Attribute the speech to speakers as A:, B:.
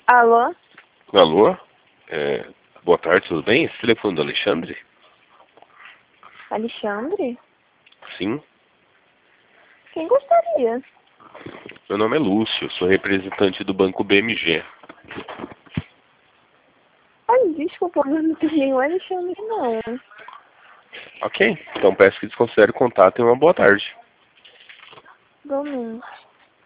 A: Alô?
B: Alô? Boa tarde, tudo bem? Esse telefone do Alexandre?
A: Alexandre?
B: Sim.
A: Quem gostaria?
B: Meu nome é Lúcio, sou representante do Banco BMG.
A: Ai, desculpa, mas não tem nenhum Alexandre, não.
B: Ok, então peço que desconsidere o contato e uma boa tarde.
A: Igualmente.